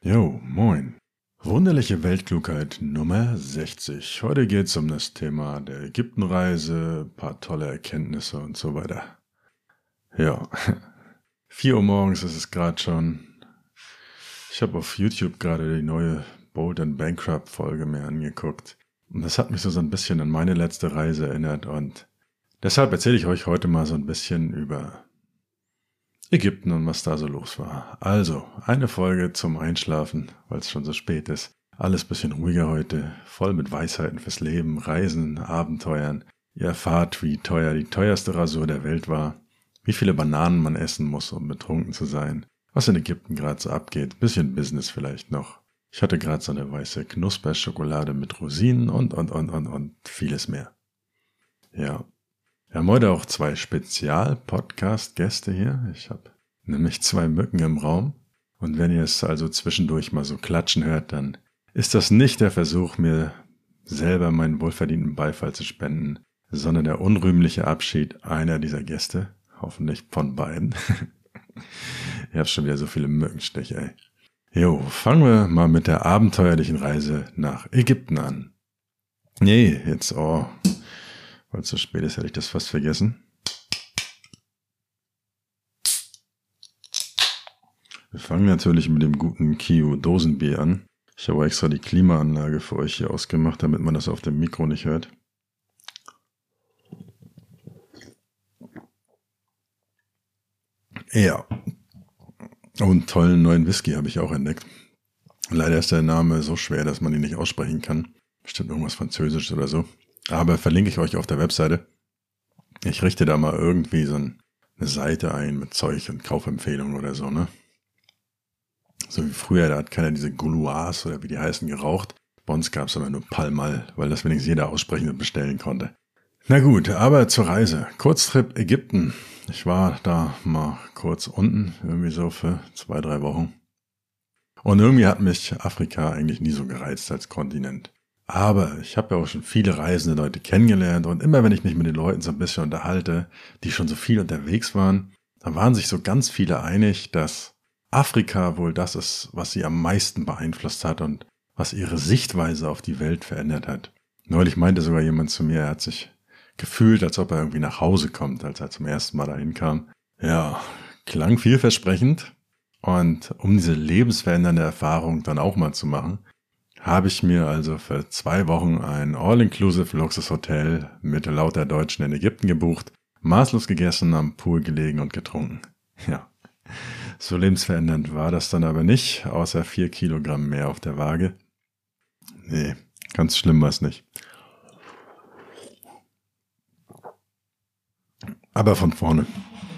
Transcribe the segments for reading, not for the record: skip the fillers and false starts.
Jo, moin. Wunderliche Weltklugheit Nummer 60. Heute geht's um das Thema der Ägyptenreise, paar tolle Erkenntnisse und so weiter. Ja, 4 Uhr morgens ist es gerade schon. Ich habe auf YouTube gerade die neue Bold and Bankrupt Folge mir angeguckt. Und das hat mich so ein bisschen an meine letzte Reise erinnert und deshalb erzähle ich euch heute mal so ein bisschen über Ägypten und was da so los war. Also, eine Folge zum Einschlafen, weil es schon so spät ist. Alles bisschen ruhiger heute, voll mit Weisheiten fürs Leben, Reisen, Abenteuern. Ihr erfahrt, wie teuer die teuerste Rasur der Welt war, wie viele Bananen man essen muss, um betrunken zu sein, was in Ägypten gerade so abgeht, bisschen Business vielleicht noch. Ich hatte gerade so eine weiße Knusperschokolade mit Rosinen und vieles mehr. Ja. Wir haben heute auch 2 Spezial-Podcast-Gäste hier. Ich habe nämlich 2 Mücken im Raum. Und wenn ihr es also zwischendurch mal so klatschen hört, dann ist das nicht der Versuch, mir selber meinen wohlverdienten Beifall zu spenden, sondern der unrühmliche Abschied einer dieser Gäste. Hoffentlich von beiden. Ich habe schon wieder so viele Mückenstiche, ey. Jo, fangen wir mal mit der abenteuerlichen Reise nach Ägypten an. Nee, jetzt, weil es so spät ist, hätte ich das fast vergessen. Wir fangen natürlich mit dem guten Kio Dosenbier an. Ich habe extra die Klimaanlage für euch hier ausgemacht, damit man das auf dem Mikro nicht hört. Ja. Und tollen neuen Whisky habe ich auch entdeckt. Leider ist der Name so schwer, dass man ihn nicht aussprechen kann. Bestimmt irgendwas Französisches oder so. Aber verlinke ich euch auf der Webseite. Ich richte da mal irgendwie so eine Seite ein mit Zeug und Kaufempfehlungen oder so, ne? So wie früher, da hat keiner diese Gouloirs oder wie die heißen geraucht. Bei uns gab es aber nur Pall Mall, weil das wenigstens jeder aussprechen und bestellen konnte. Na gut, aber zur Reise. Kurztrip Ägypten. Ich war da mal kurz unten, irgendwie so für 2-3 Wochen. Und irgendwie hat mich Afrika eigentlich nie so gereizt als Kontinent. Aber ich habe ja auch schon viele reisende Leute kennengelernt und immer wenn ich mich mit den Leuten so ein bisschen unterhalte, die schon so viel unterwegs waren, dann waren sich so ganz viele einig, dass Afrika wohl das ist, was sie am meisten beeinflusst hat und was ihre Sichtweise auf die Welt verändert hat. Neulich meinte sogar jemand zu mir, er hat sich gefühlt, als ob er irgendwie nach Hause kommt, als er zum ersten Mal dahin kam. Ja, klang vielversprechend und um diese lebensverändernde Erfahrung dann auch mal zu machen, habe ich mir also für 2 Wochen ein All-Inclusive Luxushotel mit lauter Deutschen in Ägypten gebucht, maßlos gegessen, am Pool gelegen und getrunken. Ja, so lebensverändernd war das dann aber nicht, außer 4 Kilogramm mehr auf der Waage. Nee, ganz schlimm war es nicht. Aber von vorne.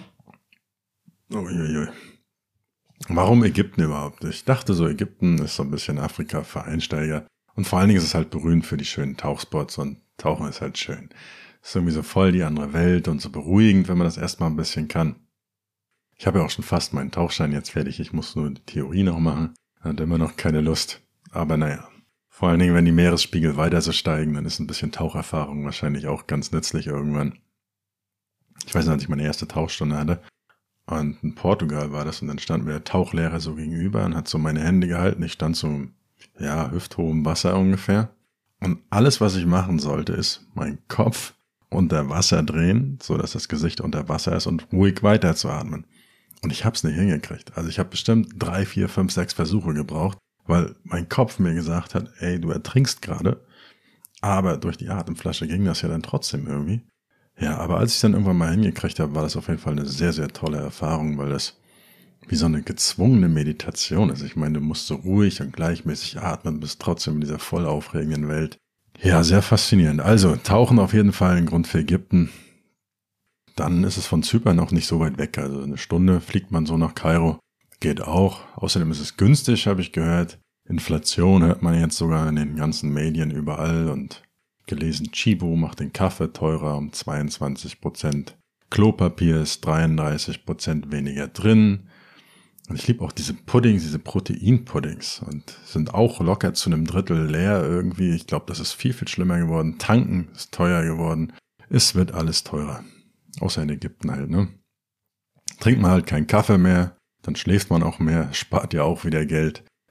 Uiuiui. Warum Ägypten überhaupt? Ich dachte so, Ägypten ist so ein bisschen Afrika für Einsteiger. Und vor allen Dingen ist es halt berühmt für die schönen Tauchspots und Tauchen ist halt schön. Ist irgendwie so voll die andere Welt und so beruhigend, wenn man das erstmal ein bisschen kann. Ich habe ja auch schon fast meinen Tauchschein jetzt fertig. Ich muss nur die Theorie noch machen. Hat immer noch keine Lust. Aber naja. Vor allen Dingen, wenn die Meeresspiegel weiter so steigen, dann ist ein bisschen Taucherfahrung wahrscheinlich auch ganz nützlich irgendwann. Ich weiß nicht, als ich meine erste Tauchstunde hatte. Und in Portugal war das und dann stand mir der Tauchlehrer so gegenüber und hat so meine Hände gehalten. Ich stand so, hüfthohem Wasser ungefähr. Und alles, was ich machen sollte, ist meinen Kopf unter Wasser drehen, so dass das Gesicht unter Wasser ist und ruhig weiterzuatmen. Und ich hab's nicht hingekriegt. Also ich habe bestimmt 3, 4, 5, 6 Versuche gebraucht, weil mein Kopf mir gesagt hat, ey, du ertrinkst gerade. Aber durch die Atemflasche ging das ja dann trotzdem irgendwie. Ja, aber als ich dann irgendwann mal hingekriegt habe, war das auf jeden Fall eine sehr, sehr tolle Erfahrung, weil das wie so eine gezwungene Meditation ist. Ich meine, du musst so ruhig und gleichmäßig atmen, bist trotzdem in dieser voll aufregenden Welt. Ja, sehr faszinierend. Also, Tauchen auf jeden Fall ein Grund für Ägypten. Dann ist es von Zypern noch nicht so weit weg. Also 1 Stunde fliegt man so nach Kairo. Geht auch. Außerdem ist es günstig, habe ich gehört. Inflation hört man jetzt sogar in den ganzen Medien überall und gelesen, Chibo macht den Kaffee teurer um 22%. Klopapier ist 33% weniger drin. Und ich liebe auch diese Puddings, diese Proteinpuddings und sind auch locker zu einem Drittel leer irgendwie. Ich glaube, das ist viel, viel schlimmer geworden. Tanken ist teuer geworden. Es wird alles teurer. Außer in Ägypten halt, ne? Trinkt man halt keinen Kaffee mehr, dann schläft man auch mehr, spart ja auch wieder Geld.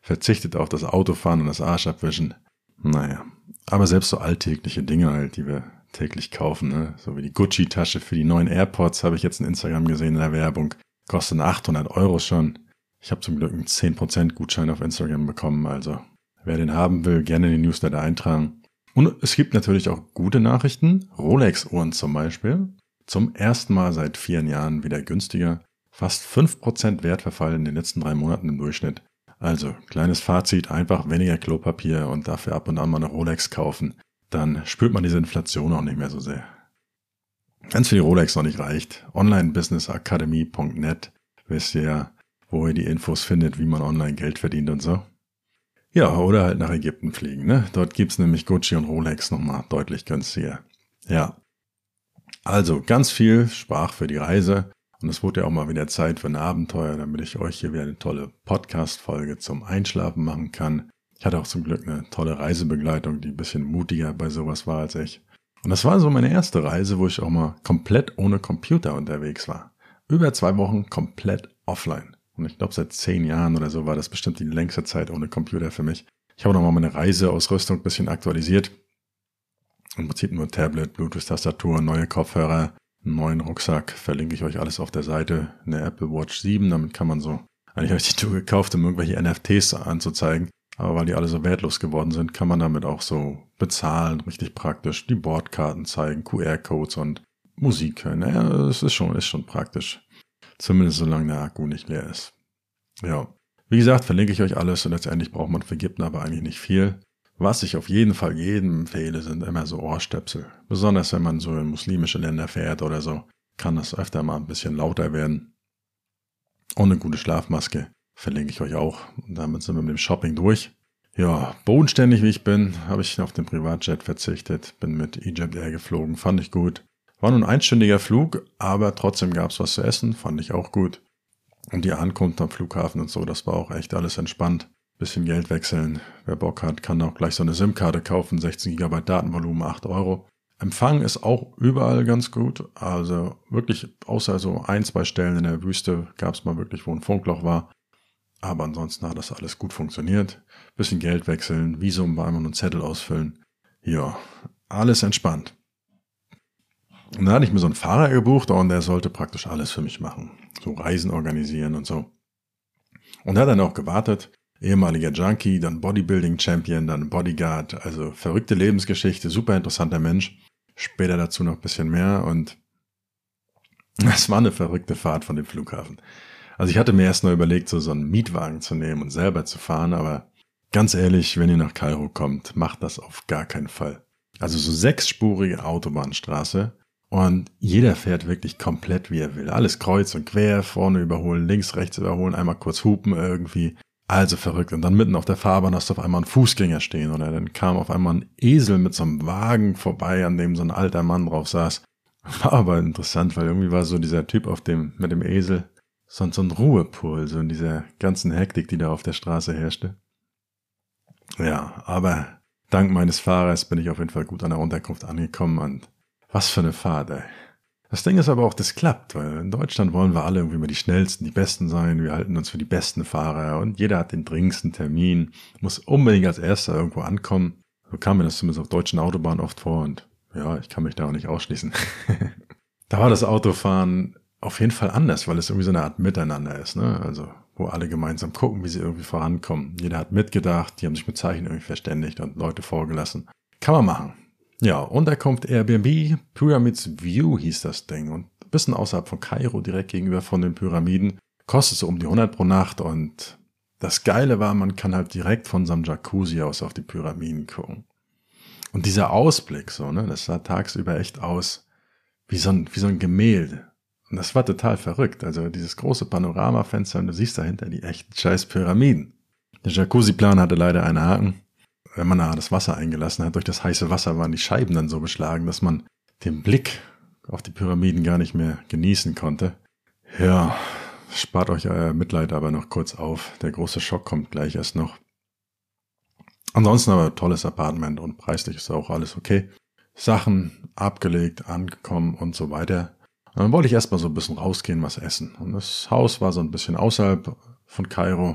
verzichtet auf das Autofahren und das Arschabwischen. Naja, aber selbst so alltägliche Dinge halt, die wir täglich kaufen, ne? So wie die Gucci-Tasche für die neuen AirPods, habe ich jetzt in Instagram gesehen in der Werbung. Kostet 800 € schon. Ich habe zum Glück einen 10% Gutschein auf Instagram bekommen, also wer den haben will, gerne in den Newsletter eintragen. Und es gibt natürlich auch gute Nachrichten. Rolex-Uhren zum Beispiel. Zum ersten Mal seit 4 Jahren wieder günstiger. Fast 5% Wertverfall in den letzten 3 Monaten im Durchschnitt. Also, kleines Fazit, einfach weniger Klopapier und dafür ab und an mal eine Rolex kaufen. Dann spürt man diese Inflation auch nicht mehr so sehr. Wenn es für die Rolex noch nicht reicht, onlinebusinessacademy.net, wisst ihr ja, wo ihr die Infos findet, wie man online Geld verdient und so. Ja, oder halt nach Ägypten fliegen, ne? Dort gibt's nämlich Gucci und Rolex nochmal deutlich günstiger. Ja, also ganz viel Sprach für die Reise und es wurde ja auch mal wieder Zeit für ein Abenteuer, damit ich euch hier wieder eine tolle Podcast-Folge zum Einschlafen machen kann. Ich hatte auch zum Glück eine tolle Reisebegleitung, die ein bisschen mutiger bei sowas war als ich. Und das war so meine erste Reise, wo ich auch mal komplett ohne Computer unterwegs war. Über 2 Wochen komplett offline. Und ich glaube, seit 10 Jahren oder so war das bestimmt die längste Zeit ohne Computer für mich. Ich habe nochmal meine Reiseausrüstung ein bisschen aktualisiert. Im Prinzip nur Tablet, Bluetooth-Tastatur, neue Kopfhörer, einen neuen Rucksack. Verlinke ich euch alles auf der Seite. Eine Apple Watch 7, damit kann man so... Eigentlich habe ich die Tour gekauft, um irgendwelche NFTs anzuzeigen. Aber weil die alle so wertlos geworden sind, kann man damit auch so bezahlen, richtig praktisch. Die Bordkarten zeigen, QR-Codes und Musik hören. Naja, es ist schon praktisch. Zumindest solange der Akku nicht leer ist. Ja, wie gesagt, verlinke ich euch alles und letztendlich braucht man für Ägypten aber eigentlich nicht viel. Was ich auf jeden Fall jedem empfehle, sind immer so Ohrstöpsel. Besonders wenn man so in muslimische Länder fährt oder so, kann das öfter mal ein bisschen lauter werden. Und eine gute Schlafmaske verlinke ich euch auch. Und damit sind wir mit dem Shopping durch. Ja, bodenständig wie ich bin, habe ich auf den Privatjet verzichtet. Bin mit Egypt Air geflogen, fand ich gut. War nur ein einstündiger Flug, aber trotzdem gab es was zu essen, fand ich auch gut. Und die Ankunft am Flughafen und so, das war auch echt alles entspannt. Bisschen Geld wechseln. Wer Bock hat, kann auch gleich so eine SIM-Karte kaufen, 16 GB Datenvolumen, 8 €. Empfang ist auch überall ganz gut. Also wirklich, außer so 1-2 Stellen in der Wüste gab es mal wirklich, wo ein Funkloch war. Aber ansonsten hat das alles gut funktioniert. Bisschen Geld wechseln, Visum bei einmal einen Zettel ausfüllen. Ja, alles entspannt. Und dann hatte ich mir so einen Fahrer gebucht und der sollte praktisch alles für mich machen. So Reisen organisieren und so. Und er hat dann auch gewartet. Ehemaliger Junkie, dann Bodybuilding-Champion, dann Bodyguard. Also verrückte Lebensgeschichte, super interessanter Mensch. Später dazu noch ein bisschen mehr und es war eine verrückte Fahrt von dem Flughafen. Also ich hatte mir erst noch überlegt, so einen Mietwagen zu nehmen und selber zu fahren, aber ganz ehrlich, wenn ihr nach Kairo kommt, macht das auf gar keinen Fall. Also so 6-spurige Autobahnstraße und jeder fährt wirklich komplett wie er will. Alles kreuz und quer, vorne überholen, links, rechts überholen, einmal kurz hupen irgendwie. Also verrückt. Und dann mitten auf der Fahrbahn hast du auf einmal einen Fußgänger stehen oder dann kam auf einmal ein Esel mit so einem Wagen vorbei, an dem so ein alter Mann drauf saß. War aber interessant, weil irgendwie war so dieser Typ mit dem Esel so ein Ruhepol, so in dieser ganzen Hektik, die da auf der Straße herrschte. Ja, aber dank meines Fahrers bin ich auf jeden Fall gut an der Unterkunft angekommen und was für eine Fahrt, ey. Das Ding ist aber auch, das klappt, weil in Deutschland wollen wir alle irgendwie mal die Schnellsten, die Besten sein, wir halten uns für die besten Fahrer und jeder hat den dringendsten Termin, muss unbedingt als Erster irgendwo ankommen. So kam mir das zumindest auf deutschen Autobahnen oft vor und ja, ich kann mich da auch nicht ausschließen. Da war das Autofahren auf jeden Fall anders, weil es irgendwie so eine Art Miteinander ist, ne? Also, wo alle gemeinsam gucken, wie sie irgendwie vorankommen. Jeder hat mitgedacht, die haben sich mit Zeichen irgendwie verständigt und Leute vorgelassen. Kann man machen. Ja, Unterkunft Airbnb, Pyramids View hieß das Ding und ein bisschen außerhalb von Kairo, direkt gegenüber von den Pyramiden. Kostet so um die 100 pro Nacht und das Geile war, man kann halt direkt von seinem Jacuzzi aus auf die Pyramiden gucken. Und dieser Ausblick so, ne, das sah tagsüber echt aus wie so ein Gemälde. Und das war total verrückt. Also dieses große Panoramafenster und du siehst dahinter die echten scheiß Pyramiden. Der Jacuzzi-Plan hatte leider einen Haken. Wenn man da das Wasser eingelassen hat, durch das heiße Wasser waren die Scheiben dann so beschlagen, dass man den Blick auf die Pyramiden gar nicht mehr genießen konnte. Ja, spart euch euer Mitleid aber noch kurz auf. Der große Schock kommt gleich erst noch. Ansonsten aber tolles Apartment und preislich ist auch alles okay. Sachen abgelegt, angekommen und so weiter. Und dann wollte ich erstmal so ein bisschen rausgehen, was essen. Und das Haus war so ein bisschen außerhalb von Kairo.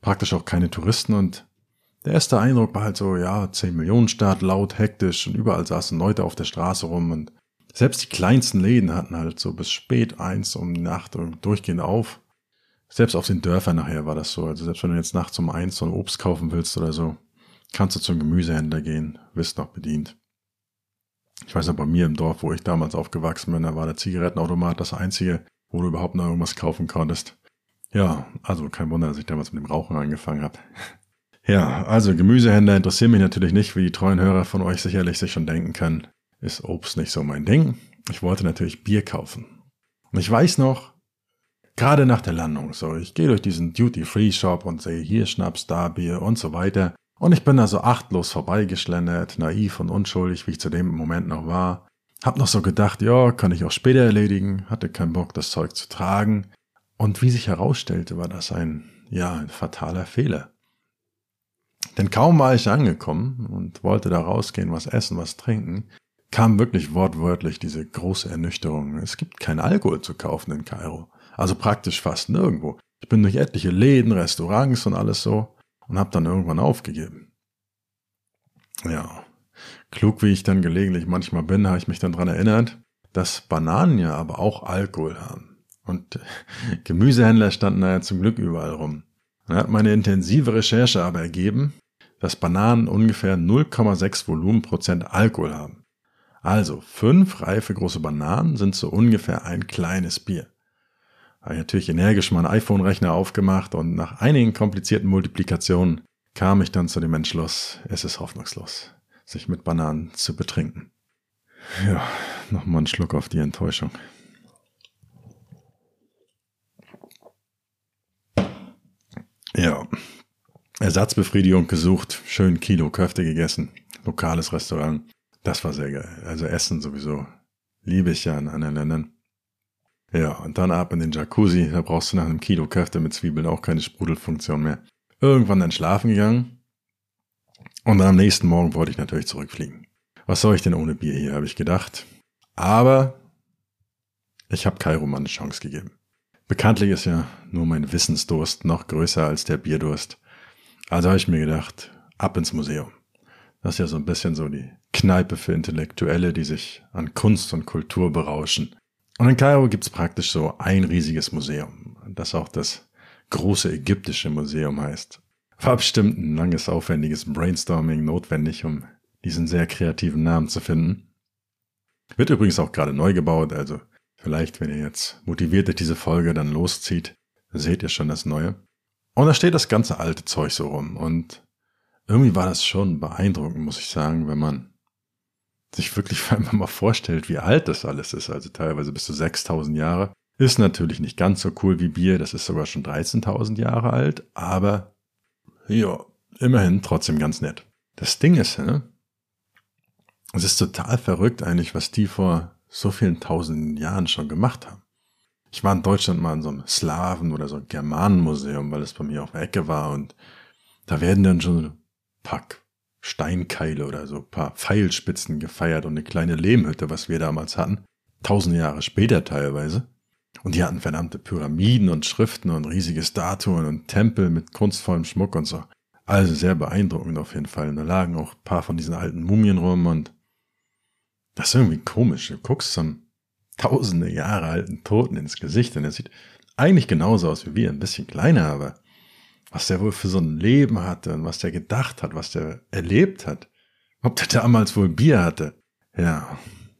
praktisch auch keine Touristen und der erste Eindruck war halt so, ja, 10 Millionen Stadt, laut, hektisch und überall saßen Leute auf der Straße rum und selbst die kleinsten Läden hatten halt so bis spät 1 um die Nacht durchgehend auf. Selbst auf den Dörfern nachher war das so. Also selbst wenn du jetzt nachts um 1 so ein Obst kaufen willst oder so, kannst du zum Gemüsehändler gehen, wirst noch bedient. Ich weiß noch, bei mir im Dorf, wo ich damals aufgewachsen bin, da war der Zigarettenautomat das einzige, wo du überhaupt noch irgendwas kaufen konntest. Ja, also kein Wunder, dass ich damals mit dem Rauchen angefangen habe. Ja, also Gemüsehändler interessieren mich natürlich nicht, wie die treuen Hörer von euch sicherlich sich schon denken können. Ist Obst nicht so mein Ding. Ich wollte natürlich Bier kaufen. Und ich weiß noch, gerade nach der Landung, so, ich gehe durch diesen Duty-Free-Shop und sehe hier Schnaps, da Bier und so weiter. Und ich bin da so achtlos vorbeigeschlendert, naiv und unschuldig, wie ich zu dem Moment noch war. Hab noch so gedacht, ja, kann ich auch später erledigen, hatte keinen Bock, das Zeug zu tragen. Und wie sich herausstellte, war das ein fataler Fehler. Denn kaum war ich angekommen und wollte da rausgehen, was essen, was trinken, kam wirklich wortwörtlich diese große Ernüchterung. Es gibt keinen Alkohol zu kaufen in Kairo. Also praktisch fast nirgendwo. Ich bin durch etliche Läden, Restaurants und alles so und habe dann irgendwann aufgegeben. Ja, klug wie ich dann gelegentlich manchmal bin, habe ich mich dann daran erinnert, dass Bananen ja aber auch Alkohol haben. Und Gemüsehändler standen da ja zum Glück überall rum. Dann hat meine intensive Recherche aber ergeben, dass Bananen ungefähr 0,6 Volumenprozent Alkohol haben. Also 5 reife große Bananen sind so ungefähr ein kleines Bier. Habe ich natürlich energisch meinen iPhone-Rechner aufgemacht und nach einigen komplizierten Multiplikationen kam ich dann zu dem Entschluss, es ist hoffnungslos, sich mit Bananen zu betrinken. Ja, nochmal einen Schluck auf die Enttäuschung. Ja, Ersatzbefriedigung gesucht, schön Kilo Köfte gegessen, lokales Restaurant. Das war sehr geil. Also Essen sowieso liebe ich ja in anderen Ländern. Ja, und dann ab in den Jacuzzi, da brauchst du nach einem Kilo Köfte mit Zwiebeln auch keine Sprudelfunktion mehr. Irgendwann dann schlafen gegangen und dann am nächsten Morgen wollte ich natürlich zurückfliegen. Was soll ich denn ohne Bier hier, habe ich gedacht. Aber ich habe Kairo mal eine Chance gegeben. Bekanntlich ist ja nur mein Wissensdurst noch größer als der Bierdurst. Also habe ich mir gedacht, ab ins Museum. Das ist ja so ein bisschen so die Kneipe für Intellektuelle, die sich an Kunst und Kultur berauschen. Und in Kairo gibt's praktisch so ein riesiges Museum, das auch das große ägyptische Museum heißt. War bestimmt ein langes, aufwendiges Brainstorming notwendig, um diesen sehr kreativen Namen zu finden. Wird übrigens auch gerade neu gebaut, also vielleicht, wenn ihr jetzt motiviert durch diese Folge dann loszieht, seht ihr schon das Neue. Und da steht das ganze alte Zeug so rum und irgendwie war das schon beeindruckend, muss ich sagen, wenn man sich wirklich einfach mal vorstellt, wie alt das alles ist, also teilweise bis zu 6.000 Jahre. Ist natürlich nicht ganz so cool wie Bier, das ist sogar schon 13.000 Jahre alt, aber ja, immerhin trotzdem ganz nett. Das Ding ist, es ist total verrückt eigentlich, was die vor so vielen tausenden Jahren schon gemacht haben. Ich war in Deutschland mal in so einem Slawen- oder so Germanenmuseum, weil es bei mir auf der Ecke war und da werden dann schon ein paar Steinkeile oder so ein paar Pfeilspitzen gefeiert und eine kleine Lehmhütte, was wir damals hatten, 1000 Jahre später teilweise. Und die hatten verdammte Pyramiden und Schriften und riesige Statuen und Tempel mit kunstvollem Schmuck und so. Also sehr beeindruckend auf jeden Fall. Und da lagen auch ein paar von diesen alten Mumien rum und das ist irgendwie komisch. Du guckst zum tausende Jahre alten Toten ins Gesicht und er sieht eigentlich genauso aus wie wir, ein bisschen kleiner, aber was der wohl für so ein Leben hatte und was der gedacht hat, was der erlebt hat. Ob der damals wohl Bier hatte. Ja,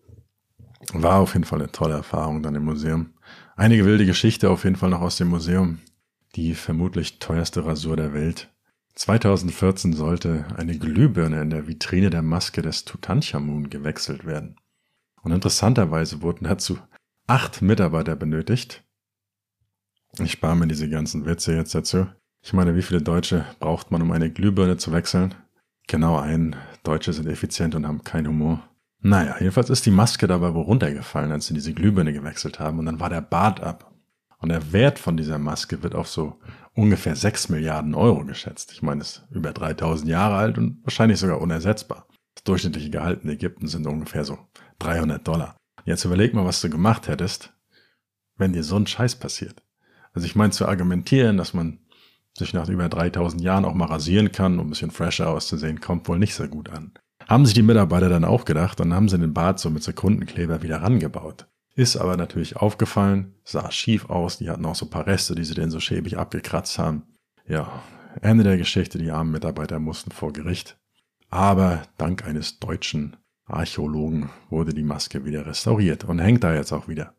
war auf jeden Fall eine tolle Erfahrung dann im Museum. Einige wilde Geschichte auf jeden Fall noch aus dem Museum. Die vermutlich teuerste Rasur der Welt. 2014 sollte eine Glühbirne in der Vitrine der Maske des Tutanchamun gewechselt werden. Und interessanterweise wurden dazu 8 Mitarbeiter benötigt. Ich spare mir diese ganzen Witze jetzt dazu. Ich meine, wie viele Deutsche braucht man, um eine Glühbirne zu wechseln? Genau einen. Deutsche sind effizient und haben keinen Humor. Naja, jedenfalls ist die Maske dabei wohl runtergefallen, als sie diese Glühbirne gewechselt haben und dann war der Bart ab. Und der Wert von dieser Maske wird auf so ungefähr 6 Milliarden Euro geschätzt. Ich meine, es ist über 3000 Jahre alt und wahrscheinlich sogar unersetzbar. Das durchschnittliche Gehalt in Ägypten sind ungefähr so $300. Jetzt überleg mal, was du gemacht hättest, wenn dir so ein Scheiß passiert. Also ich meine, zu argumentieren, dass man sich nach über 3000 Jahren auch mal rasieren kann, um ein bisschen fresher auszusehen, kommt wohl nicht so gut an. Haben sich die Mitarbeiter dann auch gedacht und haben sie den Bart so mit Sekundenkleber wieder rangebaut. Ist aber natürlich aufgefallen, sah schief aus, die hatten auch so ein paar Reste, die sie denn so schäbig abgekratzt haben. Ja, Ende der Geschichte, die armen Mitarbeiter mussten vor Gericht. Aber dank eines deutschen Archäologen wurde die Maske wieder restauriert und hängt da jetzt auch wieder.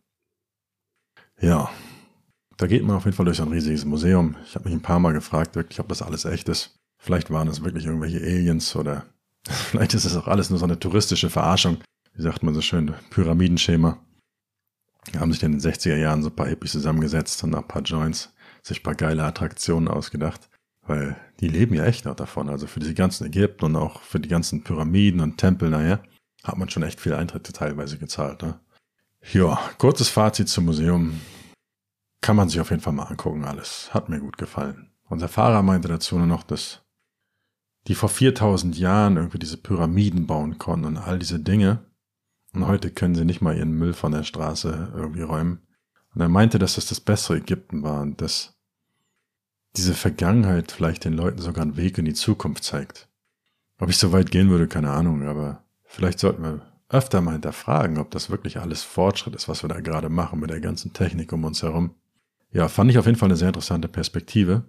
Ja, da geht man auf jeden Fall durch so ein riesiges Museum. Ich habe mich ein paar Mal gefragt, wirklich, ob das alles echt ist. Vielleicht waren es wirklich irgendwelche Aliens oder vielleicht ist es auch alles nur so eine touristische Verarschung. Wie sagt man so schön, Pyramidenschema. Die haben sich in den 60er Jahren so ein paar Hippies zusammengesetzt und nach ein paar Joints sich ein paar geile Attraktionen ausgedacht. Weil die leben ja echt noch davon. Also für diese ganzen Ägypten und auch für die ganzen Pyramiden und Tempel, hat man schon echt viel Eintritte teilweise gezahlt. Ne? Ja, kurzes Fazit zum Museum. Kann man sich auf jeden Fall mal angucken alles. Hat mir gut gefallen. Unser Fahrer meinte dazu nur noch, dass die vor 4000 Jahren irgendwie diese Pyramiden bauen konnten und all diese Dinge. Und heute können sie nicht mal ihren Müll von der Straße irgendwie räumen. Und er meinte, dass das bessere Ägypten war und dass diese Vergangenheit vielleicht den Leuten sogar einen Weg in die Zukunft zeigt. Ob ich so weit gehen würde, keine Ahnung, aber vielleicht sollten wir öfter mal hinterfragen, ob das wirklich alles Fortschritt ist, was wir da gerade machen mit der ganzen Technik um uns herum. Ja, fand ich auf jeden Fall eine sehr interessante Perspektive.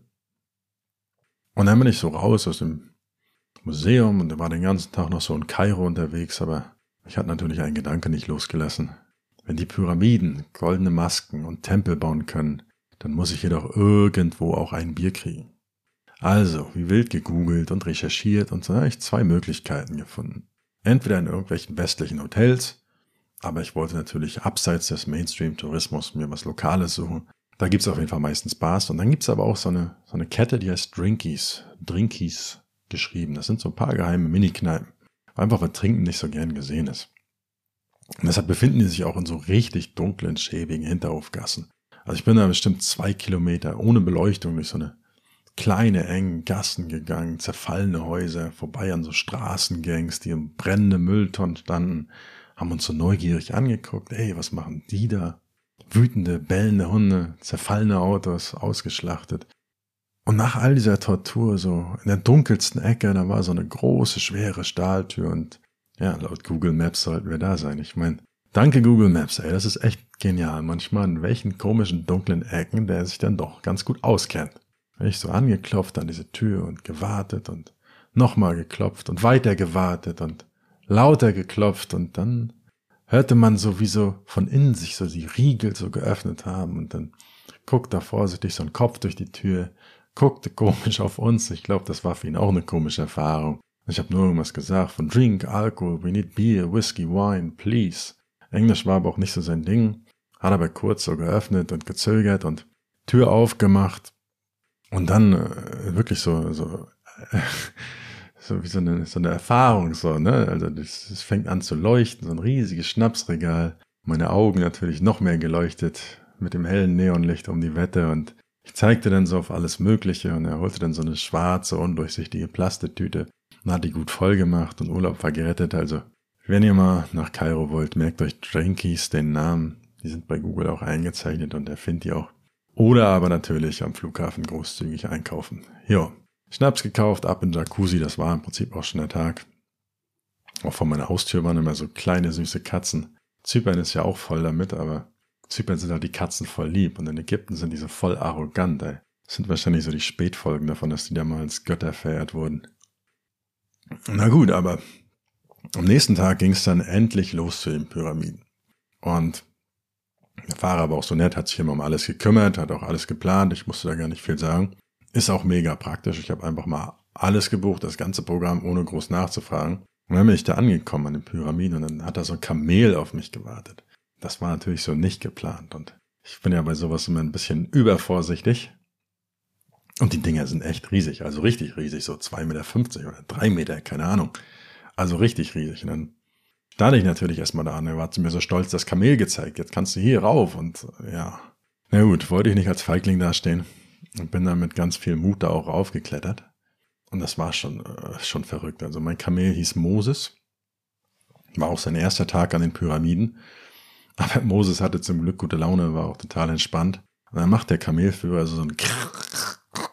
Und dann bin ich so raus aus dem Museum und war den ganzen Tag noch so in Kairo unterwegs, aber ich hatte natürlich einen Gedanke nicht losgelassen. Wenn die Pyramiden, goldene Masken und Tempel bauen können, dann muss ich jedoch irgendwo auch ein Bier kriegen. Also, wie wild gegoogelt und recherchiert und so habe ich 2 Möglichkeiten gefunden. Entweder in irgendwelchen westlichen Hotels, aber ich wollte natürlich abseits des Mainstream-Tourismus mir was Lokales suchen. Da gibt's auf jeden Fall meistens Bars und dann gibt's aber auch so eine Kette, die heißt Drinkies geschrieben. Das sind so ein paar geheime Mini-Kneipen. Einfach weil Trinken nicht so gern gesehen ist. Und deshalb befinden die sich auch in so richtig dunklen, schäbigen Hinterhofgassen. Also ich bin da bestimmt 2 Kilometer ohne Beleuchtung durch so eine kleine, engen Gassen gegangen, zerfallene Häuser, vorbei an so Straßengangs, die in brennende Mülltonnen standen, haben uns so neugierig angeguckt, ey, was machen die da? Wütende, bellende Hunde, zerfallene Autos, ausgeschlachtet. Und nach all dieser Tortur, so in der dunkelsten Ecke, da war so eine große, schwere Stahltür und ja, laut Google Maps sollten wir da sein. Ich meine, danke Google Maps, ey, das ist echt genial. Manchmal in welchen komischen, dunklen Ecken der sich dann doch ganz gut auskennt. Wenn ich so angeklopft an diese Tür und gewartet und nochmal geklopft und weiter gewartet und lauter geklopft und dann hörte man so wie so von innen sich so die Riegel so geöffnet haben und dann guckt da vorsichtig so ein Kopf durch die Tür, guckte komisch auf uns. Ich glaube, das war für ihn auch eine komische Erfahrung. Ich habe nur irgendwas gesagt von Drink, Alkohol, we need beer, whiskey, wine, please. Englisch war aber auch nicht so sein Ding, hat aber kurz so geöffnet und gezögert und Tür aufgemacht und dann wirklich so wie so eine Erfahrung, so, ne? Also es fängt an zu leuchten, so ein riesiges Schnapsregal. Meine Augen natürlich noch mehr geleuchtet mit dem hellen Neonlicht um die Wette und ich zeigte dann so auf alles Mögliche und er holte dann so eine schwarze, undurchsichtige Plastiktüte und hat die gut voll gemacht und Urlaub war gerettet. Also, wenn ihr mal nach Kairo wollt, merkt euch Drinkies, den Namen. Die sind bei Google auch eingezeichnet und er findet die auch. Oder aber natürlich am Flughafen großzügig einkaufen. Jo. Schnaps gekauft, ab in Jacuzzi, das war im Prinzip auch schon der Tag. Auch vor meiner Haustür waren immer so kleine, süße Katzen. Zypern ist ja auch voll damit, aber Zypern sind halt die Katzen voll lieb und in Ägypten sind die so voll arrogant, ey. Das sind wahrscheinlich so die Spätfolgen davon, dass die da mal als Götter verehrt wurden. Na gut, aber am nächsten Tag ging es dann endlich los zu den Pyramiden. Und der Fahrer war auch so nett, hat sich immer um alles gekümmert, hat auch alles geplant, ich musste da gar nicht viel sagen. Ist auch mega praktisch. Ich habe einfach mal alles gebucht, das ganze Programm, ohne groß nachzufragen. Und dann bin ich da angekommen an den Pyramiden und dann hat da so ein Kamel auf mich gewartet. Das war natürlich so nicht geplant und ich bin ja bei sowas immer ein bisschen übervorsichtig. Und die Dinger sind echt riesig, also richtig riesig, so 2,50 Meter oder 3 Meter, keine Ahnung. Also richtig riesig. Und dann stand ich natürlich erstmal da und er war zu mir so stolz, das Kamel gezeigt, jetzt kannst du hier rauf und ja. Na gut, wollte ich nicht als Feigling dastehen. Und bin dann mit ganz viel Mut da auch raufgeklettert. Und das war schon verrückt. Also mein Kamel hieß Moses. War auch sein erster Tag an den Pyramiden. Aber Moses hatte zum Glück gute Laune, war auch total entspannt. Und dann macht der Kamelführer so ein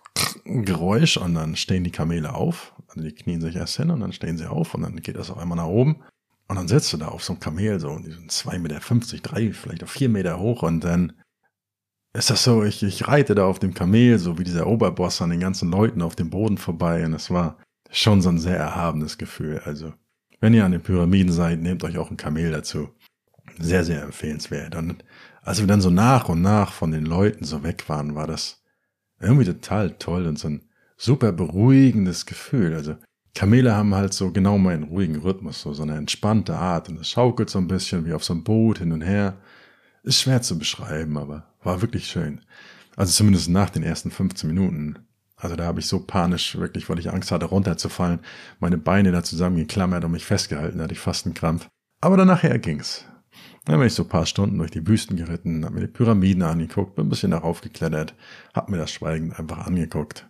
Geräusch und dann stehen die Kamele auf. Also die knien sich erst hin und dann stehen sie auf und dann geht das auf einmal nach oben. Und dann sitzt du da auf so einem Kamel, so, und die sind 2,50 Meter, 3, vielleicht auch 4 Meter hoch und dann ist das so, ich reite da auf dem Kamel, so wie dieser Oberboss an den ganzen Leuten auf dem Boden vorbei und das war schon so ein sehr erhabenes Gefühl. Also, wenn ihr an den Pyramiden seid, nehmt euch auch ein Kamel dazu. Sehr, sehr empfehlenswert. Und als wir dann so nach und nach von den Leuten so weg waren, war das irgendwie total toll und so ein super beruhigendes Gefühl. Also, Kamele haben halt so genau meinen ruhigen Rhythmus, so eine entspannte Art und es schaukelt so ein bisschen wie auf so einem Boot hin und her. Ist schwer zu beschreiben, aber war wirklich schön. Also zumindest nach den ersten 15 Minuten. Also da habe ich so panisch, wirklich, weil ich Angst hatte, runterzufallen, meine Beine da zusammengeklammert und mich festgehalten, da hatte ich fast einen Krampf. Aber dann nachher ging's. Dann bin ich so ein paar Stunden durch die Wüsten geritten, habe mir die Pyramiden angeguckt, bin ein bisschen darauf geklettert, habe mir das schweigend einfach angeguckt.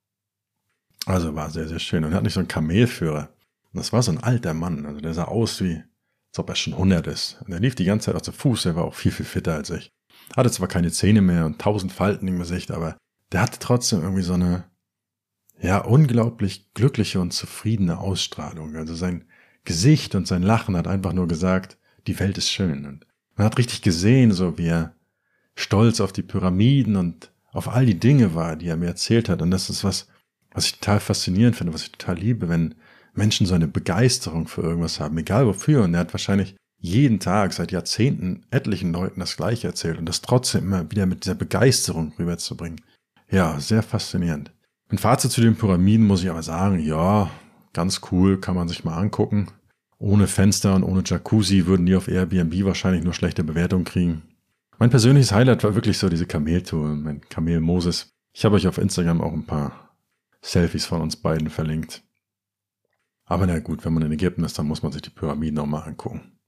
Also war sehr, sehr schön. Und er hat nicht so einen Kamelführer. Und das war so ein alter Mann. Also der sah aus wie, als ob er schon 100 ist. Und er lief die ganze Zeit auf zu Fuß. Er war auch viel, viel fitter als ich. Hatte zwar keine Zähne mehr und 1000 Falten im Gesicht, aber der hatte trotzdem irgendwie so eine, ja, unglaublich glückliche und zufriedene Ausstrahlung. Also sein Gesicht und sein Lachen hat einfach nur gesagt, die Welt ist schön. Und man hat richtig gesehen, so wie er stolz auf die Pyramiden und auf all die Dinge war, die er mir erzählt hat. Und das ist was ich total faszinierend finde, was ich total liebe, wenn Menschen so eine Begeisterung für irgendwas haben, egal wofür. Und er hat wahrscheinlich jeden Tag seit Jahrzehnten etlichen Leuten das Gleiche erzählt und das trotzdem immer wieder mit dieser Begeisterung rüberzubringen. Ja, sehr faszinierend. Ein Fazit zu den Pyramiden muss ich aber sagen, ja, ganz cool, kann man sich mal angucken. Ohne Fenster und ohne Jacuzzi würden die auf Airbnb wahrscheinlich nur schlechte Bewertungen kriegen. Mein persönliches Highlight war wirklich so diese Kameltour, mein Kamel Moses. Ich habe euch auf Instagram auch ein paar Selfies von uns beiden verlinkt. Aber na gut, wenn man in Ägypten ist, dann muss man sich die Pyramiden auch mal angucken.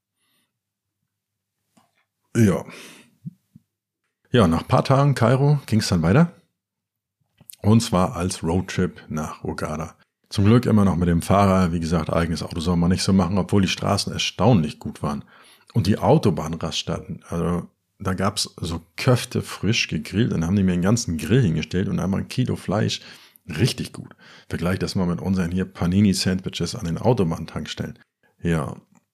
Ja. Ja, nach ein paar Tagen Kairo ging es dann weiter. Und zwar als Roadtrip nach Hurghada. Zum Glück immer noch mit dem Fahrer. Wie gesagt, eigenes Auto soll man nicht so machen, obwohl die Straßen erstaunlich gut waren. Und die Autobahnraststätten, also da gab's so Köfte frisch gegrillt. Dann haben die mir einen ganzen Grill hingestellt und einmal 1 Kilo Fleisch. Richtig gut. Vergleich das mal mit unseren hier Panini-Sandwiches an den Autobahntankstellen. Ja.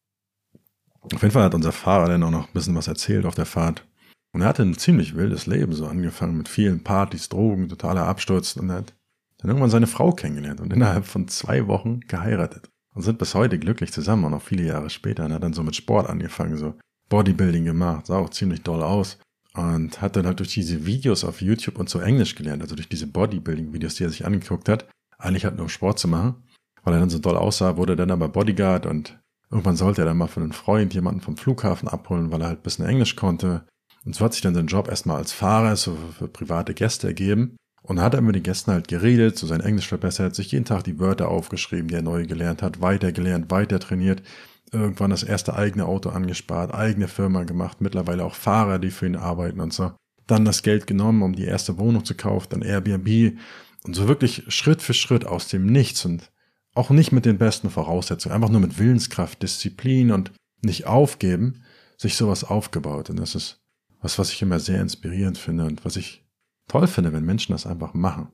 Auf jeden Fall hat unser Fahrer dann auch noch ein bisschen was erzählt auf der Fahrt. Und er hatte ein ziemlich wildes Leben, so angefangen mit vielen Partys, Drogen, totaler Absturz. Und er hat dann irgendwann seine Frau kennengelernt und innerhalb von 2 Wochen geheiratet. Und sind bis heute glücklich zusammen, auch noch viele Jahre später. Und hat dann so mit Sport angefangen, so Bodybuilding gemacht, sah auch ziemlich doll aus. Und hat dann halt durch diese Videos auf YouTube und so Englisch gelernt, also durch diese Bodybuilding-Videos, die er sich angeguckt hat. Eigentlich halt nur um Sport zu machen. Weil er dann so doll aussah, wurde er dann aber Bodyguard und irgendwann sollte er dann mal für einen Freund jemanden vom Flughafen abholen, weil er halt ein bisschen Englisch konnte. Und so hat sich dann sein Job erstmal als Fahrer so für private Gäste ergeben. Und hat er mit den Gästen halt geredet, so sein Englisch verbessert, sich jeden Tag die Wörter aufgeschrieben, die er neu gelernt hat, weiter gelernt, weiter trainiert. Irgendwann das erste eigene Auto angespart, eigene Firma gemacht, mittlerweile auch Fahrer, die für ihn arbeiten und so. Dann das Geld genommen, um die erste Wohnung zu kaufen, dann Airbnb und so wirklich Schritt für Schritt aus dem Nichts und auch nicht mit den besten Voraussetzungen, einfach nur mit Willenskraft, Disziplin und nicht aufgeben, sich sowas aufgebaut. Und das ist was ich immer sehr inspirierend finde und was ich toll finde, wenn Menschen das einfach machen.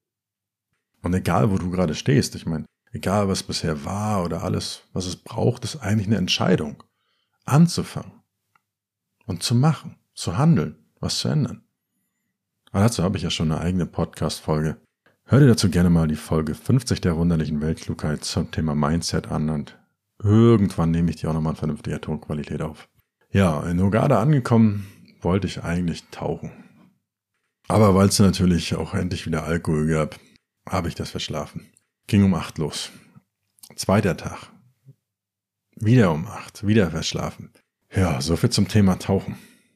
Und egal, wo du gerade stehst, ich meine, egal, was bisher war oder alles, was es braucht, ist eigentlich eine Entscheidung. Anzufangen. Und zu machen. Zu handeln. Was zu ändern. Aber dazu habe ich ja schon eine eigene Podcast-Folge. Hör dir dazu gerne mal die Folge 50 der wunderlichen Weltklugheit zum Thema Mindset an und irgendwann nehme ich die auch nochmal in vernünftiger Tonqualität auf. Ja, in Hurghada angekommen, wollte ich eigentlich tauchen. Aber weil es natürlich auch endlich wieder Alkohol gab, habe ich das verschlafen. Ging um 8 los. 2. Tag. Wieder um 8. Wieder verschlafen. Ja, so viel zum Thema Tauchen.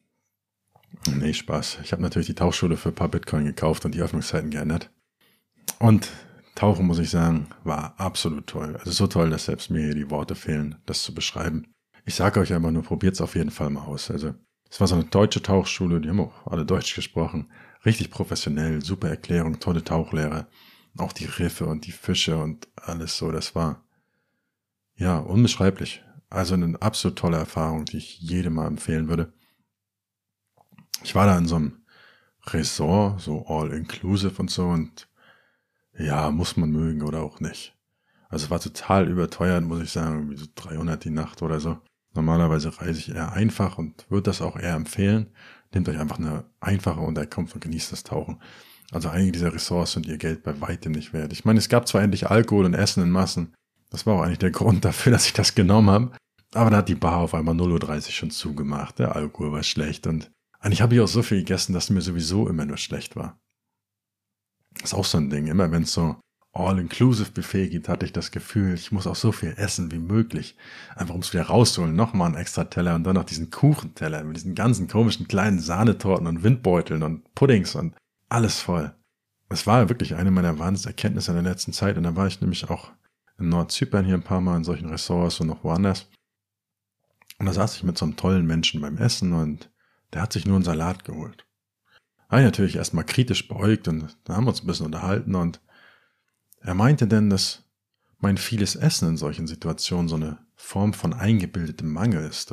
Nee, Spaß. Ich habe natürlich die Tauchschule für ein paar Bitcoin gekauft und die Öffnungszeiten geändert. Und Tauchen, muss ich sagen, war absolut toll. Also so toll, dass selbst mir hier die Worte fehlen, das zu beschreiben. Ich sage euch einfach nur, probiert es auf jeden Fall mal aus. Also es war so eine deutsche Tauchschule, die haben auch alle Deutsch gesprochen. Richtig professionell, super Erklärung, tolle Tauchlehrer. Auch die Riffe und die Fische und alles so, das war, ja, unbeschreiblich. Also eine absolut tolle Erfahrung, die ich jedem mal empfehlen würde. Ich war da in so einem Resort, so all-inclusive und so und ja, muss man mögen oder auch nicht. Also war total überteuert, muss ich sagen, irgendwie so 300 die Nacht oder so. Normalerweise reise ich eher einfach und würde das auch eher empfehlen. Nehmt euch einfach eine einfache Unterkunft und genießt das Tauchen. Also einige dieser Ressorts sind ihr Geld bei weitem nicht wert. Ich meine, es gab zwar endlich Alkohol und Essen in Massen. Das war auch eigentlich der Grund dafür, dass ich das genommen habe. Aber da hat die Bar auf einmal 0:30 Uhr schon zugemacht. Der Alkohol war schlecht und eigentlich habe ich auch so viel gegessen, dass mir sowieso immer nur schlecht war. Das ist auch so ein Ding. Immer wenn es so All-Inclusive-Buffet gibt, hatte ich das Gefühl, ich muss auch so viel essen wie möglich. Einfach um es wieder rauszuholen. Nochmal einen extra Teller und dann noch diesen Kuchenteller mit diesen ganzen komischen kleinen Sahnetorten und Windbeuteln und Puddings und alles voll. Es war wirklich eine meiner Wahnsinnserkenntnisse in der letzten Zeit. Und da war ich nämlich auch in Nordzypern hier ein paar Mal in solchen Ressorts und noch woanders. Und da saß ich mit so einem tollen Menschen beim Essen und der hat sich nur einen Salat geholt. Habe ich natürlich erstmal kritisch beäugt und da haben wir uns ein bisschen unterhalten und er meinte denn, dass mein vieles Essen in solchen Situationen so eine Form von eingebildetem Mangel ist,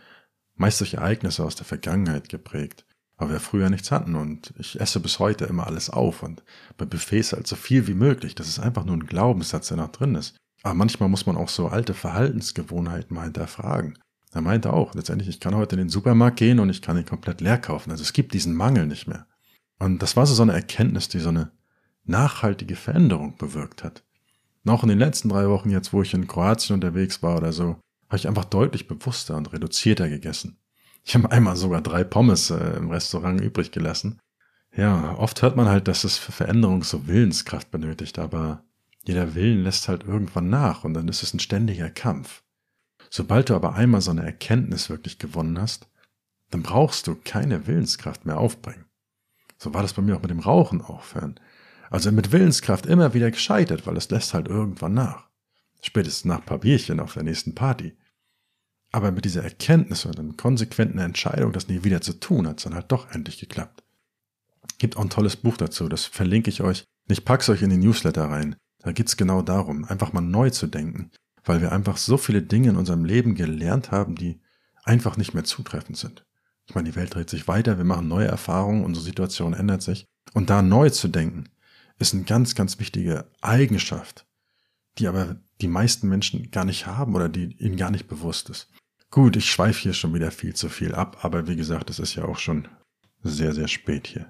meist durch Ereignisse aus der Vergangenheit geprägt, weil wir früher nichts hatten und ich esse bis heute immer alles auf und bei Buffets halt so viel wie möglich. Das ist einfach nur ein Glaubenssatz, der noch drin ist. Aber manchmal muss man auch so alte Verhaltensgewohnheiten mal hinterfragen. Er meinte auch, letztendlich, ich kann heute in den Supermarkt gehen und ich kann ihn komplett leer kaufen. Also es gibt diesen Mangel nicht mehr. Und das war so eine Erkenntnis, die so eine nachhaltige Veränderung bewirkt hat. Und auch in den letzten 3 Wochen jetzt, wo ich in Kroatien unterwegs war oder so, habe ich einfach deutlich bewusster und reduzierter gegessen. Ich habe einmal sogar 3 Pommes im Restaurant übrig gelassen. Ja, oft hört man halt, dass es für Veränderung so Willenskraft benötigt, aber jeder Willen lässt halt irgendwann nach und dann ist es ein ständiger Kampf. Sobald du aber einmal so eine Erkenntnis wirklich gewonnen hast, dann brauchst du keine Willenskraft mehr aufbringen. So war das bei mir auch mit dem Rauchen aufhören. Also mit Willenskraft immer wieder gescheitert, weil es lässt halt irgendwann nach. Spätestens nach ein paar Bierchen auf der nächsten Party. Aber mit dieser Erkenntnis und einer konsequenten Entscheidung, das nie wieder zu tun, hat es dann halt doch endlich geklappt. Gibt auch ein tolles Buch dazu, das verlinke ich euch. Ich pack's euch in die Newsletter rein. Da geht's genau darum, einfach mal neu zu denken, weil wir einfach so viele Dinge in unserem Leben gelernt haben, die einfach nicht mehr zutreffend sind. Ich meine, die Welt dreht sich weiter, wir machen neue Erfahrungen, unsere Situation ändert sich. Und da neu zu denken, ist eine ganz, ganz wichtige Eigenschaft, die aber die meisten Menschen gar nicht haben oder die ihnen gar nicht bewusst ist. Gut, ich schweife hier schon wieder viel zu viel ab, aber wie gesagt, es ist ja auch schon sehr, sehr spät hier.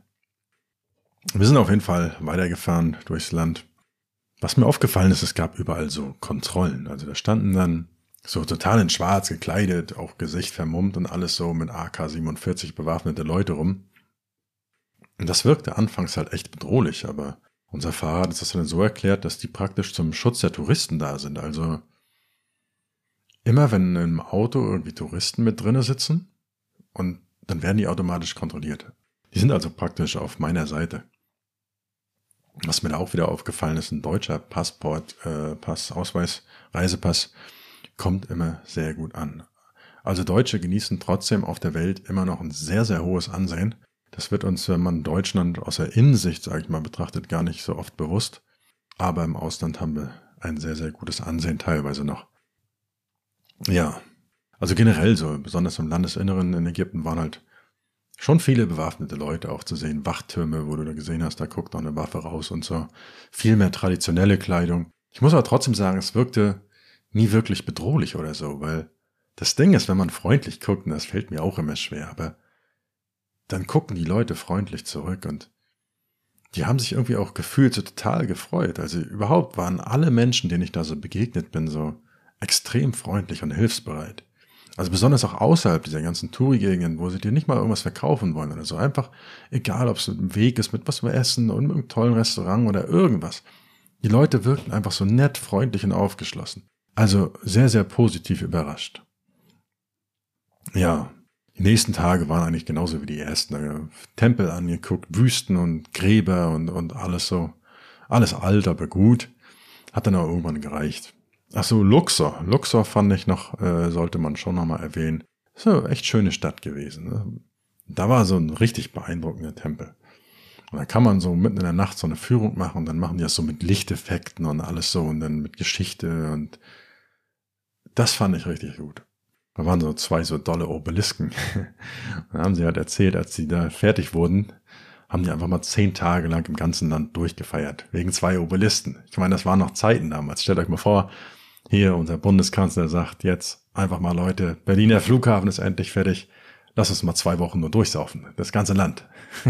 Wir sind auf jeden Fall weitergefahren durchs Land. Was mir aufgefallen ist, es gab überall so Kontrollen. Also da standen dann so total in schwarz gekleidet, auch Gesicht vermummt und alles so mit AK-47 bewaffnete Leute rum. Und das wirkte anfangs halt echt bedrohlich, aber unser Fahrer hat das dann so erklärt, dass die praktisch zum Schutz der Touristen da sind. Also immer wenn im Auto irgendwie Touristen mit drinne sitzen und dann werden die automatisch kontrolliert. Die sind also praktisch auf meiner Seite. Was mir da auch wieder aufgefallen ist, ein deutscher Reisepass kommt immer sehr gut an. Also Deutsche genießen trotzdem auf der Welt immer noch ein sehr, sehr hohes Ansehen. Das wird uns, wenn man Deutschland aus der Innensicht, sage ich mal, betrachtet, gar nicht so oft bewusst. Aber im Ausland haben wir ein sehr, sehr gutes Ansehen teilweise noch. Ja, also generell so, besonders im Landesinneren in Ägypten waren halt schon viele bewaffnete Leute auch zu sehen. Wachtürme, wo du da gesehen hast, da guckt noch eine Waffe raus und so. Viel mehr traditionelle Kleidung. Ich muss aber trotzdem sagen, es wirkte nie wirklich bedrohlich oder so, weil das Ding ist, wenn man freundlich guckt, und das fällt mir auch immer schwer, aber dann gucken die Leute freundlich zurück und die haben sich irgendwie auch gefühlt so total gefreut. Also überhaupt waren alle Menschen, denen ich da so begegnet bin, so extrem freundlich und hilfsbereit. Also besonders auch außerhalb dieser ganzen Touri-Gegenden, wo sie dir nicht mal irgendwas verkaufen wollen oder so. Einfach, egal ob es ein Weg ist mit was wir essen und mit einem tollen Restaurant oder irgendwas. Die Leute wirkten einfach so nett, freundlich und aufgeschlossen. Also sehr, sehr positiv überrascht. Ja, die nächsten Tage waren eigentlich genauso wie die ersten. Tempel angeguckt, Wüsten und Gräber und alles so. Alles alt, aber gut. Hat dann auch irgendwann gereicht. Ach so, Luxor. Luxor fand ich noch, sollte man schon nochmal erwähnen. Ist eine echt schöne Stadt gewesen. Ne? Da war so ein richtig beeindruckender Tempel. Und da kann man so mitten in der Nacht so eine Führung machen und dann machen die das so mit Lichteffekten und alles so und dann mit Geschichte und das fand ich richtig gut. Da waren so 2 so dolle Obelisken. Dann haben sie halt erzählt, als sie da fertig wurden, haben die einfach mal 10 Tage lang im ganzen Land durchgefeiert. Wegen 2 Obelisken. Ich meine, das waren noch Zeiten damals. Stellt euch mal vor, hier unser Bundeskanzler sagt jetzt einfach mal, Leute, Berliner Flughafen ist endlich fertig. Lass uns mal 2 Wochen nur durchsaufen. Das ganze Land.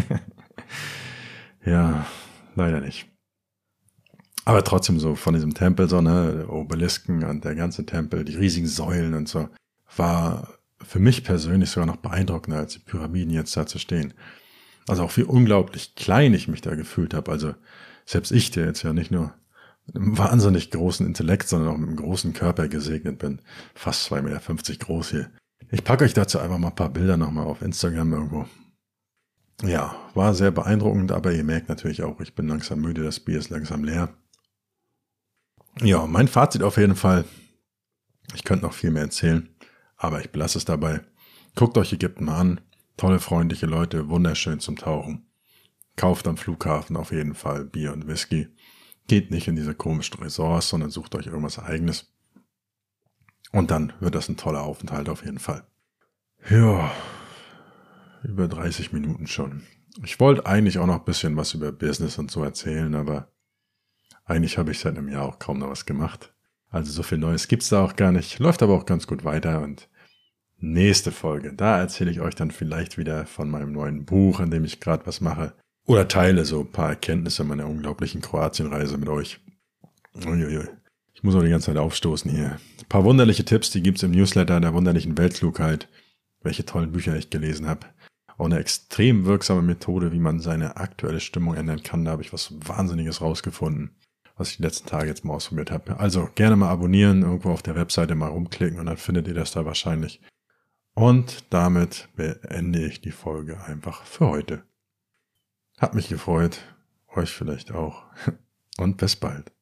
Ja, leider nicht. Aber trotzdem so von diesem Tempel, so, ne, Obelisken und der ganze Tempel, die riesigen Säulen und so, war für mich persönlich sogar noch beeindruckender als die Pyramiden jetzt da zu stehen. Also auch wie unglaublich klein ich mich da gefühlt habe. Also selbst ich, der jetzt ja nicht nur mit einem wahnsinnig großen Intellekt, sondern auch mit einem großen Körper gesegnet bin. Fast 2,50 Meter groß hier. Ich packe euch dazu einfach mal ein paar Bilder nochmal auf Instagram irgendwo. Ja, war sehr beeindruckend, aber ihr merkt natürlich auch, ich bin langsam müde, das Bier ist langsam leer. Ja, mein Fazit auf jeden Fall. Ich könnte noch viel mehr erzählen, aber ich belasse es dabei. Guckt euch Ägypten mal an. Tolle, freundliche Leute, wunderschön zum Tauchen. Kauft am Flughafen auf jeden Fall Bier und Whisky. Geht nicht in diese komischen Resorts, sondern sucht euch irgendwas Eigenes. Und dann wird das ein toller Aufenthalt auf jeden Fall. Ja, über 30 Minuten schon. Ich wollte eigentlich auch noch ein bisschen was über Business und so erzählen, aber eigentlich habe ich seit einem Jahr auch kaum noch was gemacht. Also so viel Neues gibt's da auch gar nicht. Läuft aber auch ganz gut weiter und nächste Folge, da erzähle ich euch dann vielleicht wieder von meinem neuen Buch, an dem ich gerade was mache. Oder teile so ein paar Erkenntnisse meiner unglaublichen Kroatienreise mit euch. Uiuiui. Ich muss auch die ganze Zeit aufstoßen hier. Ein paar wunderliche Tipps, die gibt's im Newsletter der wunderlichen Weltklugheit. Welche tollen Bücher ich gelesen habe. Auch eine extrem wirksame Methode, wie man seine aktuelle Stimmung ändern kann. Da habe ich was Wahnsinniges rausgefunden, was ich die letzten Tage jetzt mal ausprobiert habe. Also gerne mal abonnieren, irgendwo auf der Webseite mal rumklicken und dann findet ihr das da wahrscheinlich. Und damit beende ich die Folge einfach für heute. Hat mich gefreut, euch vielleicht auch. Und bis bald.